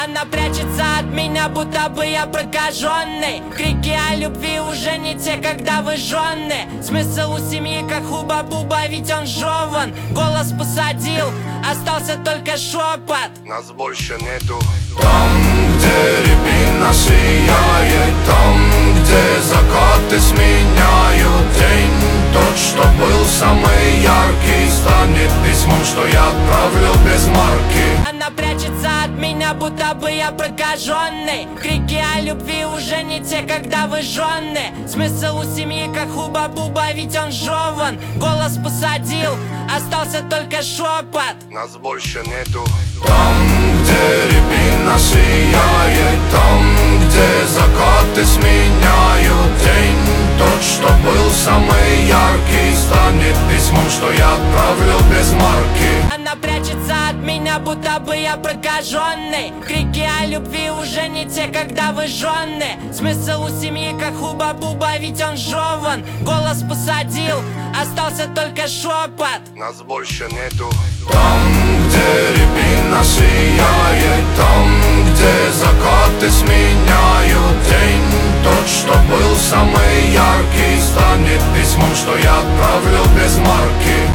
Она прячется от меня, будто бы я прокаженный. Крики о любви уже не те, когда вы жены. Смысл у семьи, как хуба-буба, ведь он жеван. Голос посадил, остался только шепот. Нас больше нету. Там, где рябина сияет, там, где закаты сменяют день, тот, что был самый яркий, станет письмом, что я отправлю без марки. Она прячется от меня, будто бы я прокаженный. Крики о любви уже не те, когда вы жены. Смысл у семьи, как хуба-буба, ведь он жеван. Голос посадил, остался только шепот. Нас больше нету. Там, где рябина сияет, там, где закаты сменяют день, тот, что был самый яркий, станет письмом, что я отправлю без марки. Она прячется от меня, будто бы я прокаженный. Крики о любви уже не те, когда вы жены. Смысл у семьи, как хуба-буба, ведь он жеван. Голос посадил, остался только шепот. Нас больше нету. Там,